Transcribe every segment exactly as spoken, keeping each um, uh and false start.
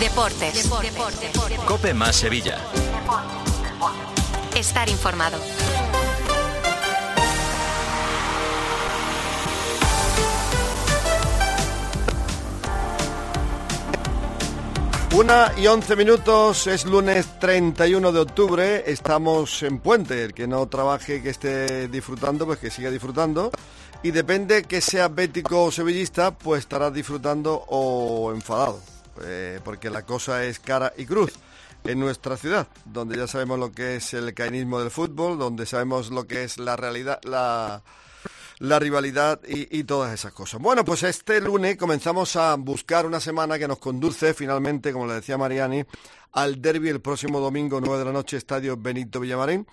Deportes. Deportes. Deportes. COPE más Sevilla. Estar informado. Una y once minutos, es lunes treinta y uno de octubre, estamos en puente. El que no trabaje, que esté disfrutando, pues que siga disfrutando. Y depende que sea bético o sevillista, pues estará disfrutando o enfadado. Eh, porque la cosa es cara y cruz en nuestra ciudad, donde ya sabemos lo que es el caenismo del fútbol, donde sabemos lo que es la realidad, la... la rivalidad y, y todas esas cosas. Bueno, pues este lunes comenzamos a buscar una semana que nos conduce finalmente, como le decía Mariani, al derbi el próximo domingo, nueve de la noche, Estadio Benito Villamarín.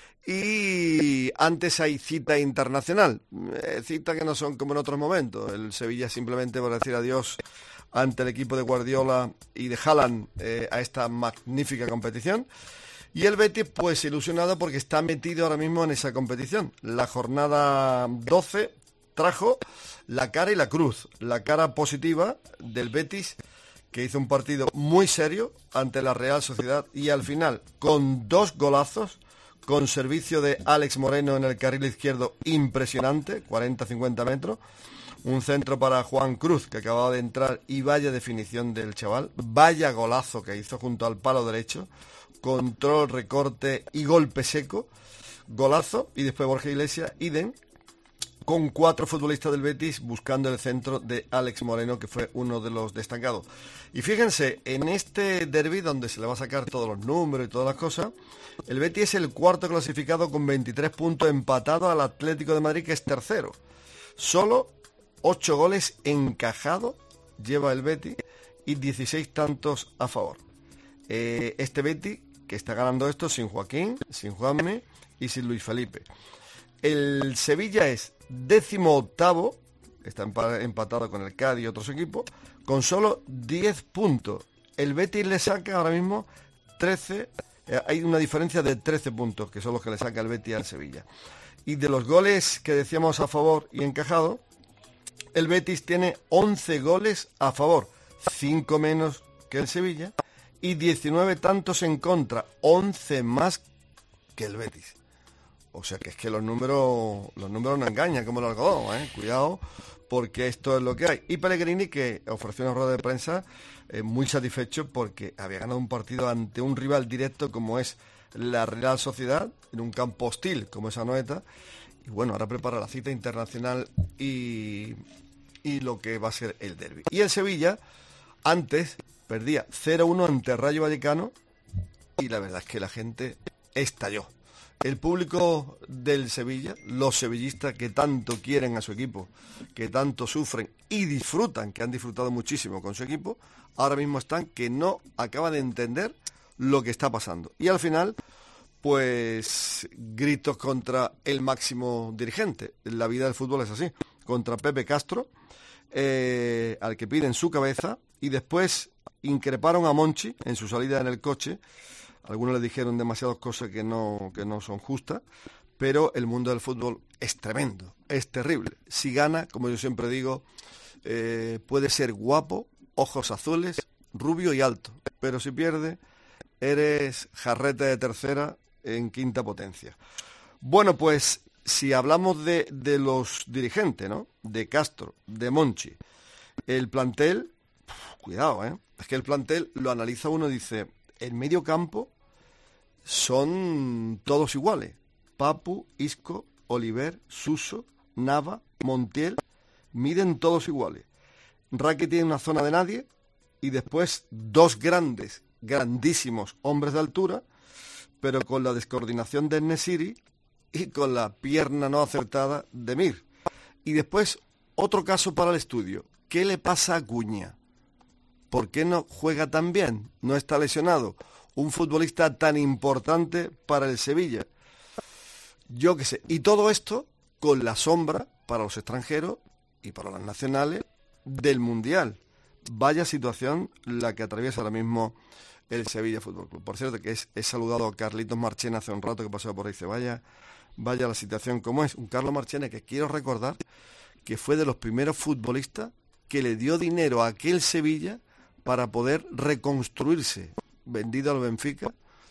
Y antes hay cita internacional, eh, cita que no son como en otros momentos. El Sevilla simplemente por decir adiós ante el equipo de Guardiola y de Haaland eh, a esta magnífica competición. Y el Betis, pues ilusionado porque está metido ahora mismo en esa competición. La jornada doce trajo la cara y la cruz. La cara positiva del Betis, que hizo un partido muy serio ante la Real Sociedad y al final, con dos golazos, con servicio de Alex Moreno en el carril izquierdo impresionante, cuarenta a cincuenta metros. Un centro para Juan Cruz, que acababa de entrar, y vaya definición del chaval. Vaya golazo que hizo junto al palo derecho. Control, recorte y golpe seco, golazo, y después Borja Iglesias, idem, con cuatro futbolistas del Betis buscando el centro de Alex Moreno, que fue uno de los destacados. Y fíjense, en este derbi, donde se le va a sacar todos los números y todas las cosas, el Betis es el cuarto clasificado con veintitrés puntos, empatado al Atlético de Madrid, que es tercero. Solo ocho goles encajados lleva el Betis y dieciséis tantos a favor. Eh, este Betis que está ganando esto sin Joaquín, sin Juanmi y sin Luis Felipe. El Sevilla es décimo octavo, está empatado con el Cádiz y otros equipos, con solo diez puntos. El Betis le saca ahora mismo trece, eh, hay una diferencia de trece puntos, que son los que le saca el Betis al Sevilla. Y de los goles que decíamos a favor y encajado, el Betis tiene once goles a favor, cinco menos que el Sevilla, y diecinueve tantos en contra, once más que el Betis. O sea que es que los números los números no engañan como el algodón, ¿eh? Cuidado, porque esto es lo que hay. Y Pellegrini, que ofreció una rueda de prensa eh, muy satisfecho porque había ganado un partido ante un rival directo como es la Real Sociedad, en un campo hostil como es Anoeta. Y bueno, ahora prepara la cita internacional y, y lo que va a ser el derbi. Y el Sevilla, antes perdía cero uno ante Rayo Vallecano y la verdad es que la gente estalló. El público del Sevilla, los sevillistas que tanto quieren a su equipo, que tanto sufren y disfrutan, que han disfrutado muchísimo con su equipo, ahora mismo están que no acaban de entender lo que está pasando. Y al final, pues gritos contra el máximo dirigente. La vida del fútbol es así. Contra Pepe Castro, eh, al que piden su cabeza, y después increparon a Monchi en su salida en el coche. Algunos le dijeron demasiadas cosas que no, que no son justas, pero el mundo del fútbol es tremendo, es terrible. Si gana, como yo siempre digo, eh, puede ser guapo, ojos azules, rubio y alto, pero si pierde, eres jarrete de tercera en quinta potencia. Bueno, pues si hablamos de, de los dirigentes, ¿no? De Castro, de Monchi, el plantel, cuidado, ¿eh? Es que el plantel lo analiza uno y dice, el medio campo son todos iguales. Papu, Isco, Oliver, Suso, Nava, Montiel, miden todos iguales. Rakitic tiene una zona de nadie y después dos grandes, grandísimos hombres de altura, pero con la descoordinación de En-Nesyri y con la pierna no acertada de Mir. Y después otro caso para el estudio. ¿Qué le pasa a Acuña? ¿Por qué no juega tan bien? ¿No está lesionado? Un futbolista tan importante para el Sevilla. Yo qué sé. Y todo esto con la sombra para los extranjeros y para los nacionales del Mundial. Vaya situación la que atraviesa ahora mismo el Sevilla Fútbol Club. Por cierto, que es, he saludado a Carlitos Marchena hace un rato que pasaba por ahí. Dice, vaya, vaya la situación como es. Un Carlos Marchena que quiero recordar que fue de los primeros futbolistas que le dio dinero a aquel Sevilla para poder reconstruirse. Vendido al Benfica,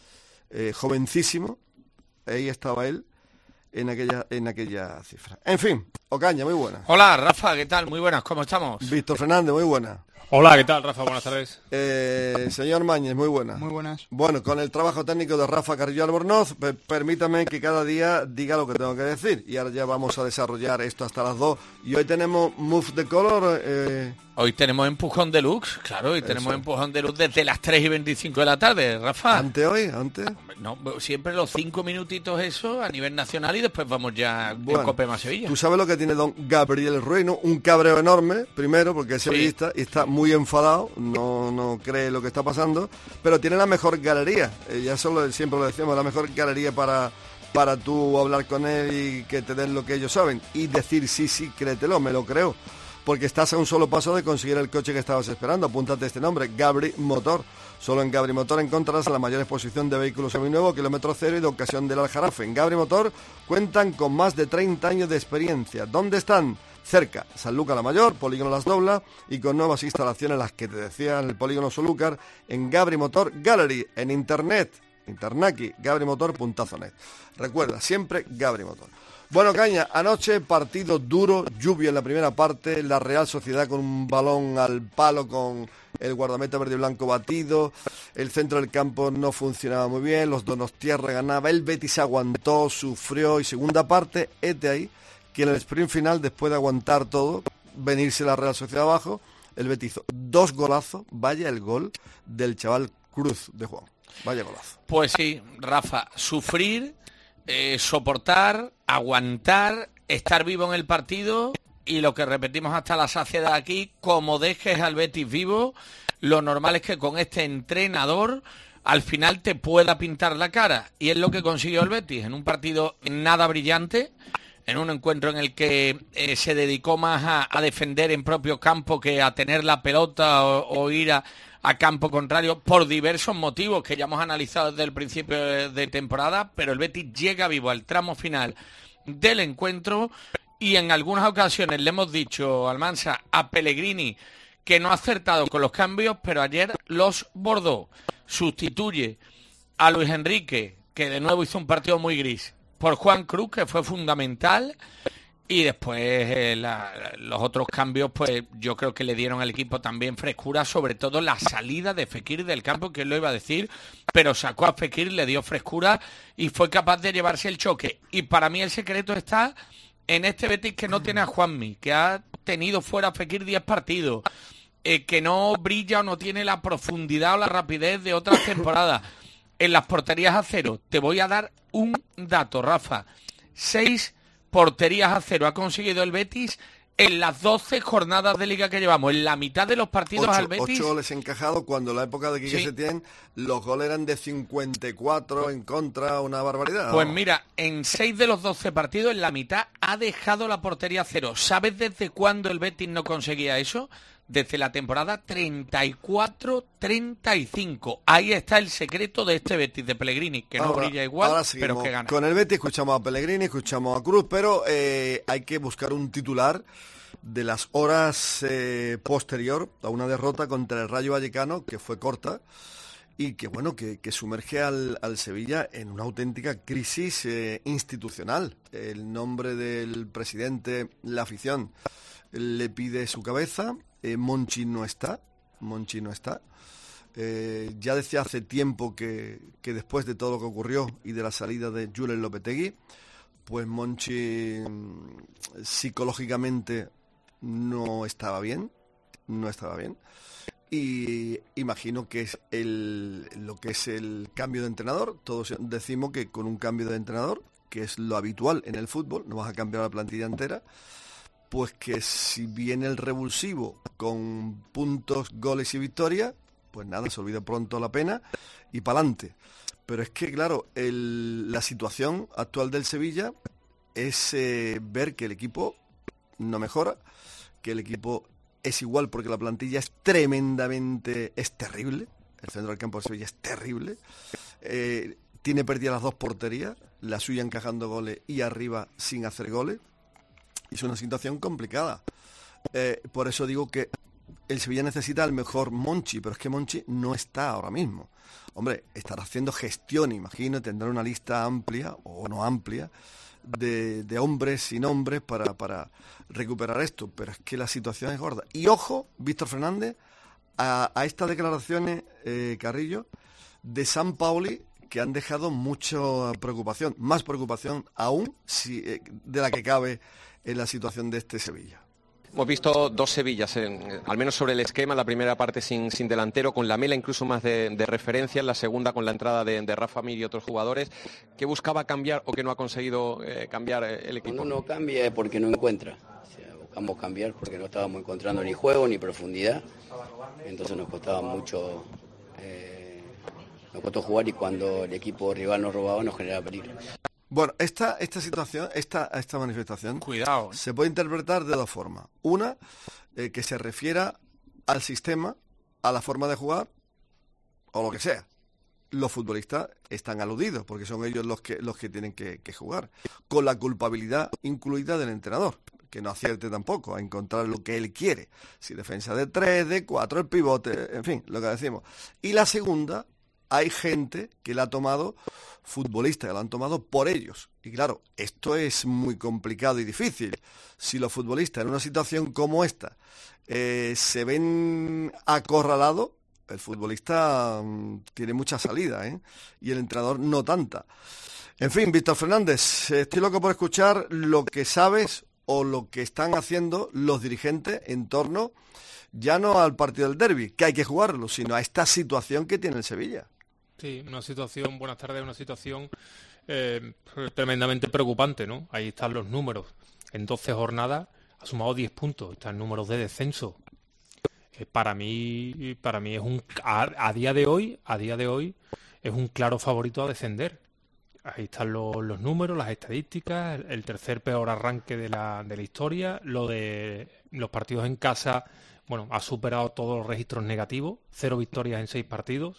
eh, jovencísimo, ahí estaba él en aquella en aquella cifra. En fin, Ocaña, muy buena. Hola, Rafa, ¿qué tal? Muy buenas, ¿cómo estamos? Víctor Fernández, muy buena. Hola, ¿qué tal, Rafa? Buenas tardes. Eh, señor Mañez, muy buena. Muy buenas. Bueno, con el trabajo técnico de Rafa Carrillo Albornoz, pe- permítame que cada día diga lo que tengo que decir. Y ahora ya vamos a desarrollar esto hasta las dos. Y hoy tenemos Move the Color. Eh... Hoy tenemos empujón deluxe, claro, hoy tenemos Eso. empujón deluxe desde las tres y veinticinco de la tarde, Rafa. ¿Ante hoy? ¿Ante? No, siempre los cinco minutitos eso a nivel nacional y después vamos ya Bueno, en Cope más Sevilla. Tú sabes lo que tiene don Gabriel Ruiz, ¿no? Un cabreo enorme, primero, porque es sevillista y está muy enfadado, no, no cree lo que está pasando, pero tiene la mejor galería, eh, ya solo siempre lo decimos, la mejor galería para, para tú hablar con él y que te den lo que ellos saben y decir sí, sí, créetelo, me lo creo, porque estás a un solo paso de conseguir el coche que estabas esperando. Apúntate este nombre, Gabri Motor. Solo en Gabri Motor encontrarás la mayor exposición de vehículos seminuevos, kilómetro cero y de ocasión del Aljarafe. En Gabri Motor cuentan con más de treinta años de experiencia. ¿Dónde están? Cerca, Sanlúcar la Mayor, Polígono Las Doblas y con nuevas instalaciones, las que te decía en el Polígono Solúcar, en Gabri Motor Gallery, en internet, internaki, gabrimotor punto net. Recuerda, siempre Gabri Motor. Bueno, Caña, anoche partido duro, lluvia en la primera parte, la Real Sociedad con un balón al palo con el guardameta verde y blanco batido, el centro del campo no funcionaba muy bien, los Donostiarra ganaba, el Betis aguantó, sufrió y segunda parte, este ahí, que en el sprint final, después de aguantar todo, venirse la Real Sociedad abajo, el Betis hizo dos golazos, vaya el gol del chaval Cruz de Juan, vaya golazo. Pues sí, Rafa, sufrir, eh, soportar, aguantar, estar vivo en el partido y lo que repetimos hasta la saciedad aquí, como dejes al Betis vivo, lo normal es que con este entrenador al final te pueda pintar la cara y es lo que consiguió el Betis en un partido nada brillante, en un encuentro en el que eh, se dedicó más a, a defender en propio campo que a tener la pelota o, o ir a, a campo contrario por diversos motivos que ya hemos analizado desde el principio de, de temporada, pero el Betis llega vivo al tramo final del encuentro y en algunas ocasiones le hemos dicho, Almansa, a Pellegrini que no ha acertado con los cambios, pero ayer los bordó. Sustituye a Luis Enrique, que de nuevo hizo un partido muy gris, por Juan Cruz, que fue fundamental, y después eh, la, los otros cambios, pues yo creo que le dieron al equipo también frescura, sobre todo la salida de Fekir del campo, que él lo iba a decir, pero sacó a Fekir, le dio frescura y fue capaz de llevarse el choque. Y para mí el secreto está en este Betis que no tiene a Juanmi, que ha tenido fuera a Fekir diez partidos, eh, que no brilla o no tiene la profundidad o la rapidez de otras temporadas. En las porterías a cero, te voy a dar un dato, Rafa. Seis porterías a cero ha conseguido el Betis en las doce jornadas de liga que llevamos. En la mitad de los partidos ocho, al Betis... Ocho goles encajados cuando en la época de Quique Sí. Setién los goles eran de cincuenta y cuatro en contra, una barbaridad. Pues ¿no? mira, en seis de los doce partidos, en la mitad ha dejado la portería a cero. ¿Sabes desde cuándo el Betis no conseguía eso? Desde la temporada treinta y cuatro treinta y cinco. Ahí está el secreto de este Betis de Pellegrini, que no Ahora- brilla igual, ahora pero seguimos que gana. Con el Betis escuchamos a Pellegrini, escuchamos a Cruz, pero eh, hay que buscar un titular de las horas eh, posterior a una derrota contra el Rayo Vallecano, que fue corta, y que bueno, que, que sumerge al, al Sevilla en una auténtica crisis eh, institucional. El nombre del presidente, la afición, le pide su cabeza, eh, Monchi no está, Monchi no está. Eh, ya decía hace tiempo que, que después de todo lo que ocurrió y de la salida de Julen Lopetegui, pues Monchi mm, psicológicamente no estaba bien, no estaba bien. Y imagino que es el, lo que es el cambio de entrenador. Todos decimos que con un cambio de entrenador, que es lo habitual en el fútbol, no vas a cambiar la plantilla entera, pues que si viene el revulsivo con puntos, goles y victorias, pues nada, se olvida pronto la pena y pa'lante. Pero es que, claro, el, la situación actual del Sevilla es eh, ver que el equipo no mejora, que el equipo es igual porque la plantilla es tremendamente, es terrible, el centro del campo de Sevilla es terrible, eh, tiene perdidas las dos porterías, la suya encajando goles y arriba sin hacer goles, es una situación complicada. Eh, por eso digo que el Sevilla necesita al mejor Monchi, pero es que Monchi no está ahora mismo. Hombre, estará haciendo gestión, imagino, tendrá una lista amplia, o no amplia, de, de hombres y nombres para, para recuperar esto, pero es que la situación es gorda. Y ojo, Víctor Fernández, a, a estas declaraciones, eh, Carrillo, de Sampaoli, que han dejado mucha preocupación, más preocupación aún si, eh, de la que cabe en la situación de este Sevilla. Hemos visto dos Sevillas, en, al menos sobre el esquema, la primera parte sin, sin delantero, con Lamela incluso más de, de referencia, en la segunda con la entrada de, de Rafa Mir y otros jugadores. ¿Qué buscaba cambiar o que no ha conseguido eh, cambiar el equipo? Cuando no cambia es porque no encuentra. O sea, buscamos cambiar porque no estábamos encontrando ni juego ni profundidad. Entonces nos costaba mucho, eh, nos costó jugar y cuando el equipo rival nos robaba nos generaba peligro. Bueno, esta, esta situación, esta, esta manifestación, cuidado, ¿eh? se puede interpretar de dos formas. Una, eh, que se refiera al sistema, a la forma de jugar, o lo que sea. Los futbolistas están aludidos, porque son ellos los que, los que tienen que, que jugar, con la culpabilidad incluida del entrenador, que no acierte tampoco a encontrar lo que él quiere. Si defensa de tres, de cuatro, el pivote, en fin, lo que decimos. Y la segunda, hay gente que la ha tomado, futbolistas que la han tomado por ellos. Y claro, esto es muy complicado y difícil. Si los futbolistas en una situación como esta eh, se ven acorralados, el futbolista um, tiene mucha salida, ¿eh? Y el entrenador no tanta. En fin, Víctor Fernández, estoy loco por escuchar lo que sabes o lo que están haciendo los dirigentes en torno, ya no al partido del derbi, que hay que jugarlo, sino a esta situación que tiene el Sevilla. Sí, una situación, buenas tardes, una situación eh, tremendamente preocupante, ¿no? Ahí están los números. En doce jornadas ha sumado diez puntos, están números de descenso. Eh, para mí, para mí es un a, a día de hoy, a día de hoy es un claro favorito a descender. Ahí están los, los números, las estadísticas, el, el tercer peor arranque de la, de la historia, lo de los partidos en casa, bueno, ha superado todos los registros negativos, cero victorias en seis partidos.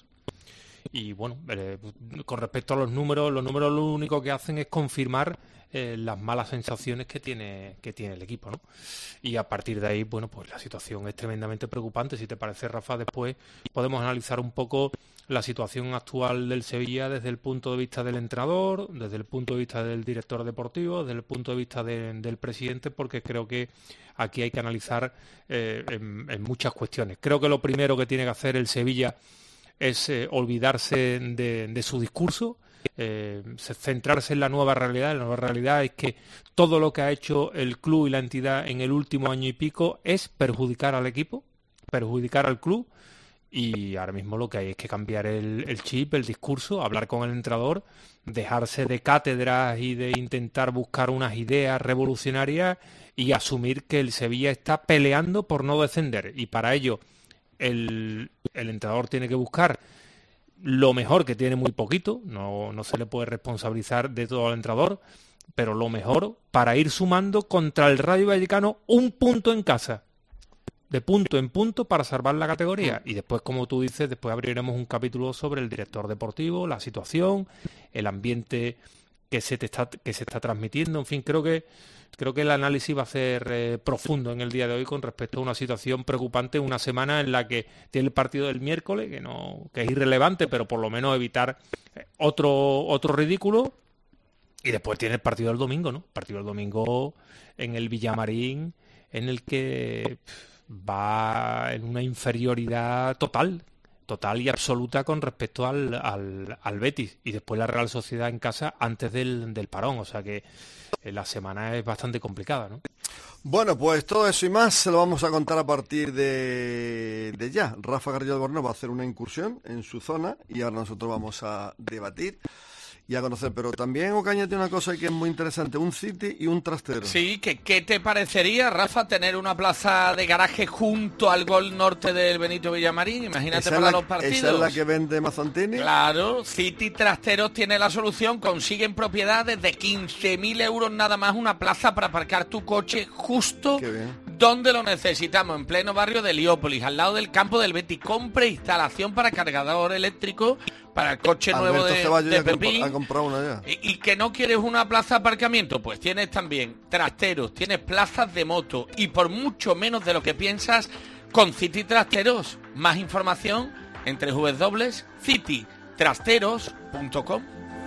Y bueno, eh, con respecto a los números, los números lo único que hacen es confirmar eh, las malas sensaciones que tiene que tiene el equipo, ¿no? Y a partir de ahí, bueno, pues la situación es tremendamente preocupante. Si te parece, Rafa, después podemos analizar un poco la situación actual del Sevilla desde el punto de vista del entrenador, desde el punto de vista del director deportivo, desde el punto de vista de, del presidente, porque creo que aquí hay que analizar eh, en, en muchas cuestiones. Creo que lo primero que tiene que hacer el Sevilla es eh, olvidarse de, de su discurso, eh, centrarse en la nueva realidad. La nueva realidad es que todo lo que ha hecho el club y la entidad en el último año y pico es perjudicar al equipo, perjudicar al club, y ahora mismo lo que hay es que cambiar el, el chip, el discurso, hablar con el entrenador, dejarse de cátedras y de intentar buscar unas ideas revolucionarias y asumir que el Sevilla está peleando por no descender, y para ello El, el entrenador tiene que buscar lo mejor, que tiene muy poquito, no, no se le puede responsabilizar de todo al entrenador, pero lo mejor para ir sumando contra el Rayo Vallecano un punto en casa, de punto en punto, para salvar la categoría. Y después, como tú dices, después abriremos un capítulo sobre el director deportivo, la situación, el ambiente que se te está, que se está transmitiendo. En fin, creo que Creo que el análisis va a ser eh, profundo en el día de hoy con respecto a una situación preocupante, una semana en la que tiene el partido del miércoles, que no que es irrelevante, pero por lo menos evitar otro otro ridículo, y después tiene el partido del domingo, ¿no? El partido del domingo en el Villamarín, en el que va en una inferioridad total, total y absoluta con respecto al, al, al Betis, y después la Real Sociedad en casa antes del, del parón, o sea que la semana es bastante complicada, ¿no? Bueno, pues todo eso y más se lo vamos a contar a partir de, de ya. Rafa Carrillo Albornoz va a hacer una incursión en su zona y ahora nosotros vamos a debatir y a conocer, pero también Ocaña tiene una cosa que es muy interesante, un City y un trastero. Sí, que ¿qué te parecería, Rafa, tener una plaza de garaje junto al gol norte del Benito Villamarín? Imagínate para la, los partidos. ¿Esa es la que vende Mazzantini? Claro, City Trasteros tiene la solución, consiguen propiedades de quince mil euros nada más, una plaza para aparcar tu coche justo donde lo necesitamos, en pleno barrio de Heliópolis, al lado del campo del Betis. Compre instalación para cargador eléctrico para el coche nuevo de, de Pepín, a comprar una ya. Y, y que no quieres una plaza de aparcamiento, pues tienes también trasteros, tienes plazas de moto, y por mucho menos de lo que piensas, con City Trasteros. Más información en doble u doble u doble u punto city trasteros punto com.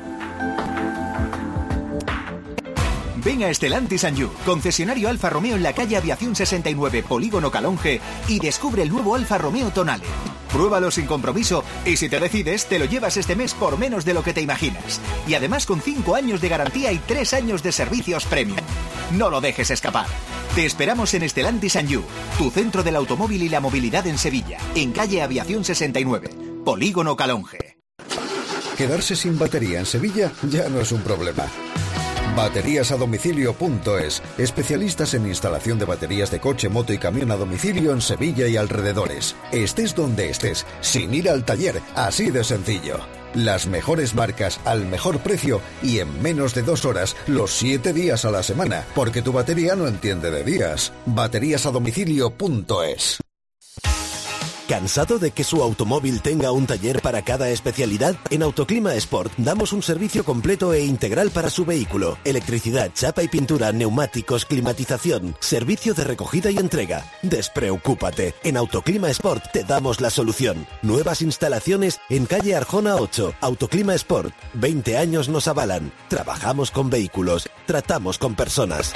Ven a Stellantis and You, concesionario Alfa Romeo en la calle Aviación sesenta y nueve, Polígono Calonge, y descubre el nuevo Alfa Romeo Tonale. Pruébalo sin compromiso y si te decides, te lo llevas este mes por menos de lo que te imaginas. Y además con cinco años de garantía y tres años de servicios premium. No lo dejes escapar. Te esperamos en Stellantis and You, tu centro del automóvil y la movilidad en Sevilla, en calle Aviación sesenta y nueve, Polígono Calonge. Quedarse sin batería en Sevilla ya no es un problema. Baterías a domicilio punto es, especialistas en instalación de baterías de coche, moto y camión a domicilio en Sevilla y alrededores. Estés donde estés, sin ir al taller, así de sencillo. Las mejores marcas al mejor precio y en menos de dos horas, los siete días a la semana, porque tu batería no entiende de días. Baterías a domicilio punto es. ¿Cansado de que su automóvil tenga un taller para cada especialidad? En Autoclima Sport damos un servicio completo e integral para su vehículo. Electricidad, chapa y pintura, neumáticos, climatización, servicio de recogida y entrega. Despreocúpate, en Autoclima Sport te damos la solución. Nuevas instalaciones en calle Arjona ocho. Autoclima Sport, veinte años nos avalan. Trabajamos con vehículos, tratamos con personas.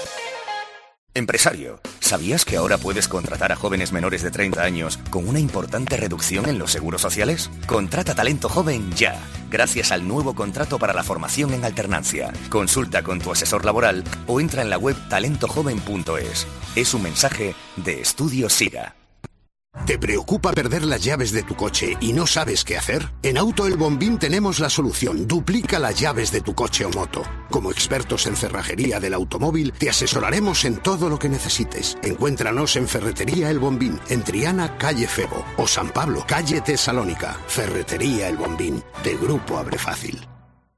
Empresario, ¿sabías que ahora puedes contratar a jóvenes menores de treinta años con una importante reducción en los seguros sociales? Contrata talento joven ya, gracias al nuevo contrato para la formación en alternancia. Consulta con tu asesor laboral o entra en la web talento joven punto es. Es un mensaje de Estudio SIGA. ¿Te preocupa perder las llaves de tu coche y no sabes qué hacer? En Auto El Bombín tenemos la solución. Duplica las llaves de tu coche o moto. Como expertos en cerrajería del automóvil, te asesoraremos en todo lo que necesites. Encuéntranos en Ferretería El Bombín, en Triana, calle Febo, o San Pablo, calle Tesalónica. Ferretería El Bombín, de Grupo Abre Fácil.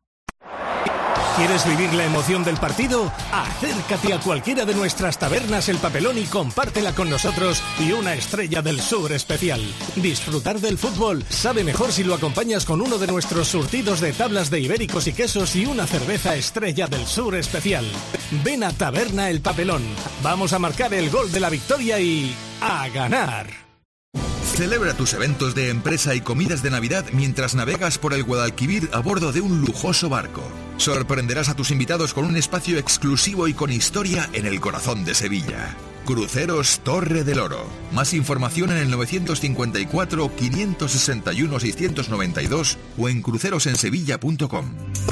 ¿Quieres vivir la emoción del partido? Acércate a cualquiera de nuestras tabernas El Papelón y compártela con nosotros y una Estrella del Sur especial. Disfrutar del fútbol sabe mejor si lo acompañas con uno de nuestros surtidos de tablas de ibéricos y quesos y una cerveza Estrella del Sur especial. Ven a Taberna El Papelón. Vamos a marcar el gol de la victoria y ¡a ganar! Celebra tus eventos de empresa y comidas de Navidad mientras navegas por el Guadalquivir a bordo de un lujoso barco. Sorprenderás a tus invitados con un espacio exclusivo y con historia en el corazón de Sevilla. Cruceros Torre del Oro. Más información en el novecientos cincuenta y cuatro, quinientos sesenta y uno, seiscientos noventa y dos o en crucerosensevilla punto com.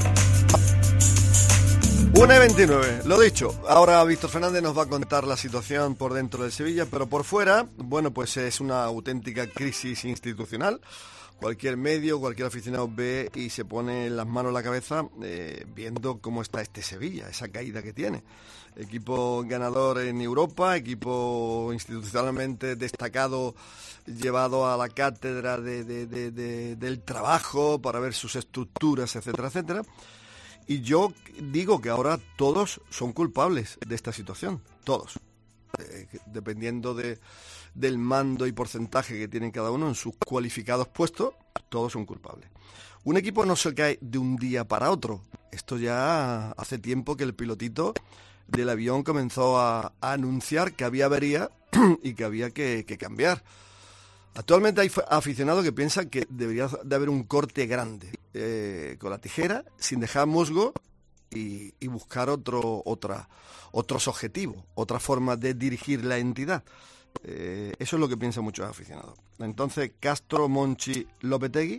una y veintinueve, lo dicho, ahora Víctor Fernández nos va a contar la situación por dentro de Sevilla, pero por fuera, bueno, pues es una auténtica crisis institucional. Cualquier medio, cualquier aficionado ve y se pone las manos en la cabeza eh, viendo cómo está este Sevilla, esa caída que tiene. Equipo ganador en Europa, equipo institucionalmente destacado, llevado a la cátedra de, de, de, de, del trabajo para ver sus estructuras, etcétera, etcétera. Y yo digo que ahora todos son culpables de esta situación, todos, eh, dependiendo de, del mando y porcentaje que tienen cada uno en sus cualificados puestos, todos son culpables. Un equipo no se cae de un día para otro, esto ya hace tiempo que el pilotito del avión comenzó a, a anunciar que había avería y que había que, que cambiar. Actualmente hay aficionados que piensan que debería de haber un corte grande eh, con la tijera, sin dejar musgo y, y buscar otro, otra, otros objetivos, otra forma de dirigir la entidad. Eh, eso es lo que piensan muchos aficionados. Entonces, Castro, Monchi, Lopetegui,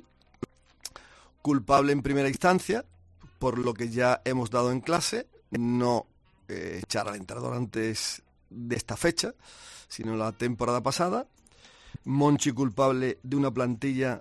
culpable en primera instancia, por lo que ya hemos dado en clase, no eh, echar al entrenador antes de esta fecha, sino la temporada pasada. Monchi culpable de una plantilla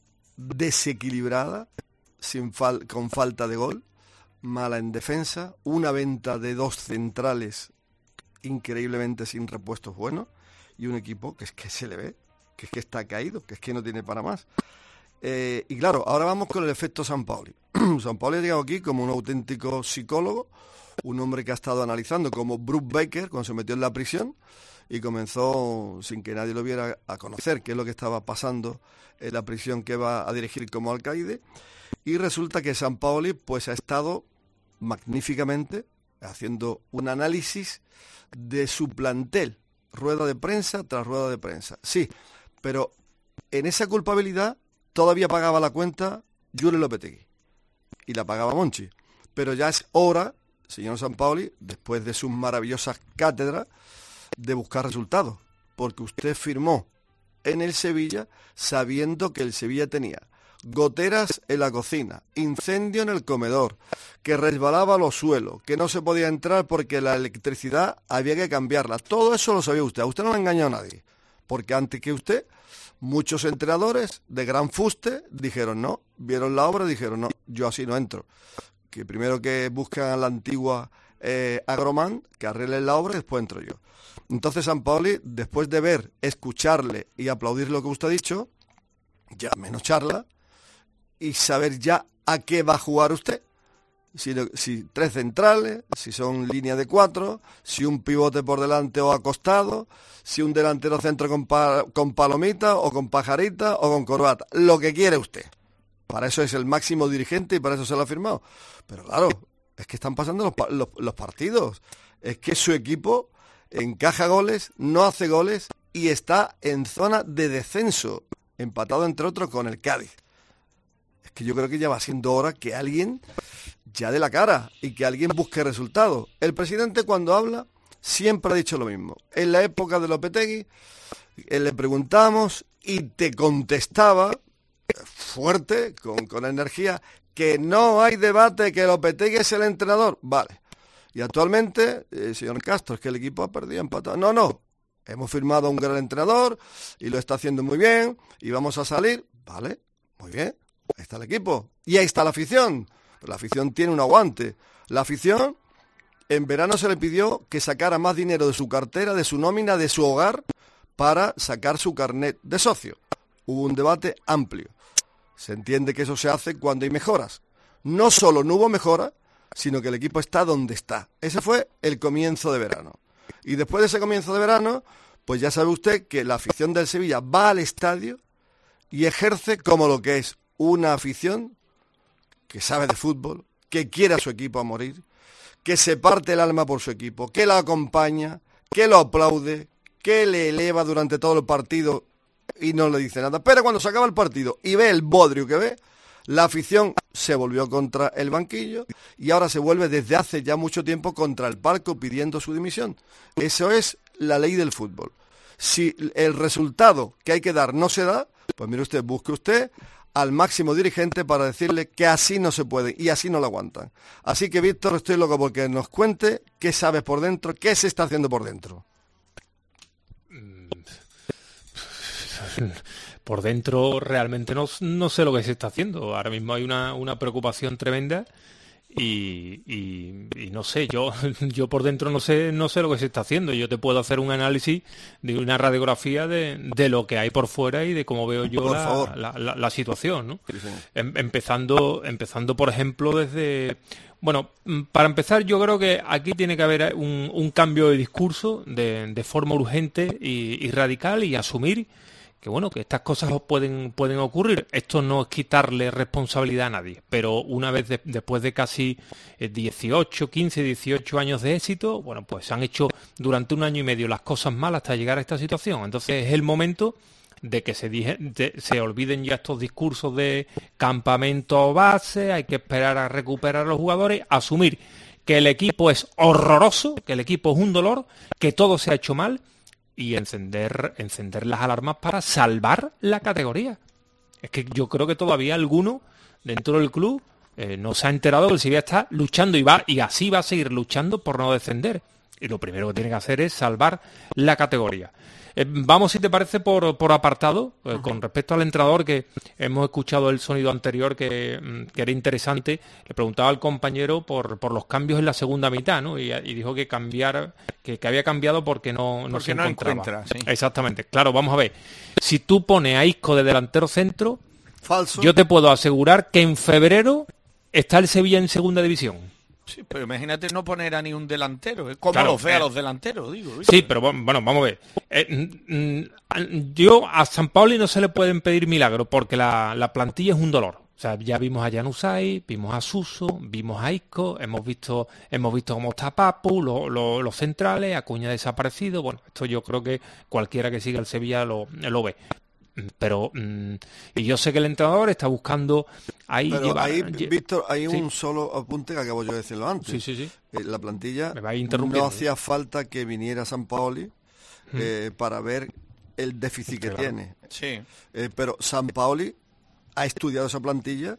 desequilibrada, sin fal- con falta de gol, mala en defensa, una venta de dos centrales increíblemente sin repuestos buenos y un equipo que es que se le ve, que es que está caído, que es que no tiene para más. Eh, y claro, ahora vamos con el efecto Sampaoli. Sampaoli ha llegado aquí como un auténtico psicólogo, un hombre que ha estado analizando como Bruce Baker cuando se metió en la prisión y comenzó, sin que nadie lo viera, a conocer qué es lo que estaba pasando en la prisión que va a dirigir como alcaide. Y resulta que Sampaoli pues ha estado magníficamente haciendo un análisis de su plantel, rueda de prensa tras rueda de prensa. Sí, pero en esa culpabilidad todavía pagaba la cuenta Jure Lopetegui y la pagaba Monchi. Pero ya es hora, señor Sampaoli, después de sus maravillosas cátedras, de buscar resultados, porque usted firmó en el Sevilla sabiendo que el Sevilla tenía goteras en la cocina, incendio en el comedor, que resbalaba los suelos, que no se podía entrar porque la electricidad había que cambiarla. Todo eso lo sabía usted. A usted no le ha engañado a nadie, porque antes que usted, muchos entrenadores de gran fuste dijeron no, vieron la obra y dijeron no, yo así no entro. Que primero que buscan a la antigua eh, Agromán, que arreglen la obra y después entro yo. Entonces Sampaoli, después de ver, escucharle y aplaudir lo que usted ha dicho, ya menos charla, y saber ya a qué va a jugar usted. Si, si tres centrales, si son línea de cuatro, si un pivote por delante o acostado, si un delantero centro con, pa, con palomita o con pajarita o con corbata, lo que quiere usted. Para eso es el máximo dirigente y para eso se lo ha firmado. Pero claro, es que están pasando los, los, los partidos. Es que su equipo encaja goles, no hace goles y está en zona de descenso, empatado entre otros con el Cádiz. Es que yo creo que ya va siendo hora que alguien ya dé la cara y que alguien busque resultados. El presidente cuando habla siempre ha dicho lo mismo. En la época de Lopetegui eh, le preguntamos y te contestaba fuerte, con, con energía, que no hay debate, que Lopetegui es el entrenador. Vale. Y actualmente, eh, señor Castro, es que el equipo ha perdido empatado. No, no. Hemos firmado a un gran entrenador y lo está haciendo muy bien y vamos a salir. Vale, muy bien. Ahí está el equipo. Y ahí está la afición. La afición tiene un aguante. La afición, en verano se le pidió que sacara más dinero de su cartera, de su nómina, de su hogar, para sacar su carnet de socio. Hubo un debate amplio. Se entiende que eso se hace cuando hay mejoras. No solo no hubo mejora, sino que el equipo está donde está. Ese fue el comienzo de verano. Y después de ese comienzo de verano, pues ya sabe usted que la afición del Sevilla va al estadio y ejerce como lo que es una afición que sabe de fútbol, que quiere a su equipo a morir, que se parte el alma por su equipo, que lo acompaña, que lo aplaude, que le eleva durante todo el partido y no le dice nada. Pero cuando se acaba el partido y ve el bodrio que ve, la afición se volvió contra el banquillo y ahora se vuelve desde hace ya mucho tiempo contra el palco pidiendo su dimisión. Eso es la ley del fútbol. Si el resultado que hay que dar no se da, pues mire usted, busque usted al máximo dirigente para decirle que así no se puede y así no lo aguantan. Así que, Víctor, estoy loco porque nos cuente qué sabes por dentro, qué se está haciendo por dentro. Por dentro realmente no, no sé lo que se está haciendo. Ahora mismo hay una, una preocupación tremenda y, y, y no sé, yo yo por dentro no sé no sé lo que se está haciendo. Yo te puedo hacer un análisis de una radiografía de, de lo que hay por fuera y de cómo veo yo la, la, la, la situación, ¿no? Sí, sí. Em, empezando, empezando, por ejemplo, desde... Bueno, para empezar, yo creo que aquí tiene que haber un, un cambio de discurso de, de forma urgente y, y radical y asumir que bueno, que estas cosas pueden, pueden ocurrir. Esto no es quitarle responsabilidad a nadie, pero una vez de, después de casi dieciocho, quince, dieciocho años de éxito, bueno, pues se han hecho durante un año y medio las cosas mal hasta llegar a esta situación. Entonces es el momento de que se, dije, de, se olviden ya estos discursos de campamento base, hay que esperar a recuperar a los jugadores, asumir que el equipo es horroroso, que el equipo es un dolor, que todo se ha hecho mal, y encender encender las alarmas para salvar la categoría. Es que yo creo que todavía alguno dentro del club eh, no se ha enterado que el Sevilla está luchando y va y así va a seguir luchando por no descender. Y lo primero que tiene que hacer es salvar la categoría. Eh, vamos, si te parece, por, por apartado, eh, con respecto al entrenador, que hemos escuchado el sonido anterior que, que era interesante. Le preguntaba al compañero por, por los cambios en la segunda mitad, ¿no? Y, y dijo que cambiar, que, que había cambiado porque no, no porque se no encontraba. Encuentra, sí. Exactamente. Claro, vamos a ver. Si tú pones a Isco de delantero centro, falso, yo te puedo asegurar que en febrero está el Sevilla en segunda división. Sí, pero imagínate no poner a ni un delantero, ¿eh? ¿Cómo Claro, los ve a eh, los delanteros? Digo, ¿viste? Sí, pero bueno, vamos a ver. Eh, mm, yo a Sampaoli no se le pueden pedir milagros porque la, la plantilla es un dolor. O sea, ya vimos a Januzaj, vimos a Suso, vimos a Isco, hemos visto hemos visto cómo está Papu, lo, lo, los centrales, Acuña desaparecido. Bueno, esto yo creo que cualquiera que siga el Sevilla lo, lo ve. Pero, mmm, y yo sé que el entrenador está buscando ahí... Pero llevar, ahí, lle- Víctor, hay sí. un solo apunte que acabo yo de decirlo antes. Sí, sí, sí. Eh, la plantilla Me va no interrumpiendo. hacía falta que viniera Sampaoli eh, para ver el déficit que Claro. tiene. Sí. Eh, pero Sampaoli ha estudiado esa plantilla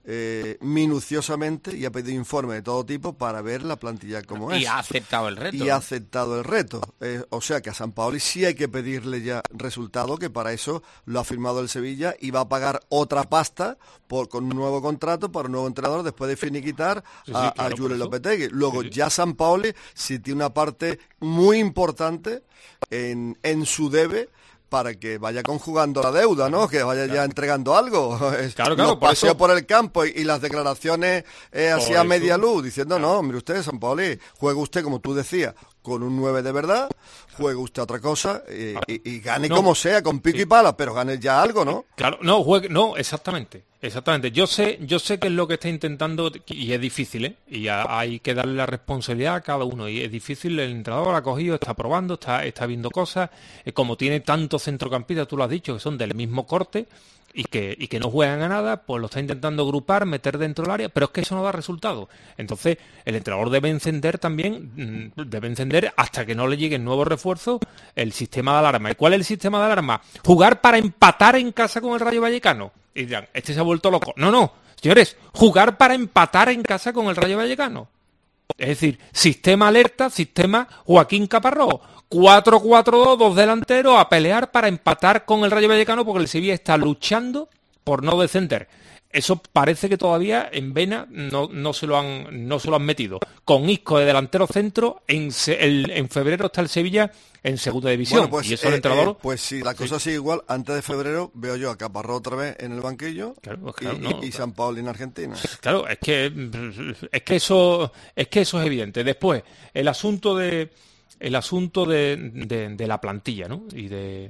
eh, minuciosamente y ha pedido informes de todo tipo para ver la plantilla como es. Y ha aceptado el reto. Y ha aceptado el reto. Eh, o sea que a Sampaoli sí hay que pedirle ya resultado, que para eso lo ha firmado el Sevilla y va a pagar otra pasta por, con un nuevo contrato para un nuevo entrenador después de finiquitar Sí, sí, a, claro, a por Julio eso. Lopetegui. Luego Sí, sí. ya Sampaoli sí tiene una parte muy importante en, en su debe para que vaya conjugando la deuda, ¿no? Que vaya ya entregando algo. Claro, claro, Los por paseos eso- por el campo y, y las declaraciones eh, Por así a eso. media luz, diciendo, no, mire usted, Sampaoli, juegue usted, como tú decías, con un nueve de verdad, juegue usted otra cosa eh, y, y gane No. como sea, con pico y pala, pero gane ya algo, ¿no? Claro, no, juegue, no, exactamente, exactamente. Yo sé, yo sé que es lo que está intentando y es difícil, ¿eh? Y a- hay que darle la responsabilidad a cada uno y es difícil. El entrenador ha cogido, está probando, está, está viendo cosas. Eh, como tiene tantos centrocampistas, tú lo has dicho, que son del mismo corte y que y que no juegan a nada, pues lo está intentando agrupar, meter dentro del área, pero es que eso no da resultado. Entonces, el entrenador debe encender también, mm, debe encender hasta que no le lleguen nuevos refuerzos el sistema de alarma. ¿Y cuál es el sistema de alarma? Jugar para empatar en casa con el Rayo Vallecano. Y dirán, este se ha vuelto loco. No, no, señores, jugar para empatar en casa con el Rayo Vallecano. Es decir, sistema alerta, sistema Joaquín Caparrós. cuatro cuatro dos, dos delanteros a pelear para empatar con el Rayo Vallecano porque el Sevilla está luchando por no descender. Eso parece que todavía en Vena no, no, se lo han, no se lo han metido. Con Isco de delantero centro, en, se- el- en febrero está el Sevilla en segunda división. Bueno, pues, y eso el eh, entrenador... eh, pues si la cosa sigue igual, antes de febrero veo yo a Caparrós otra vez en el banquillo Claro, pues y, claro, y- no, y claro. Sampaoli en Argentina. Claro, es que es que eso es que eso es evidente. Después, el asunto de el asunto de, de, de la plantilla, ¿no? Y de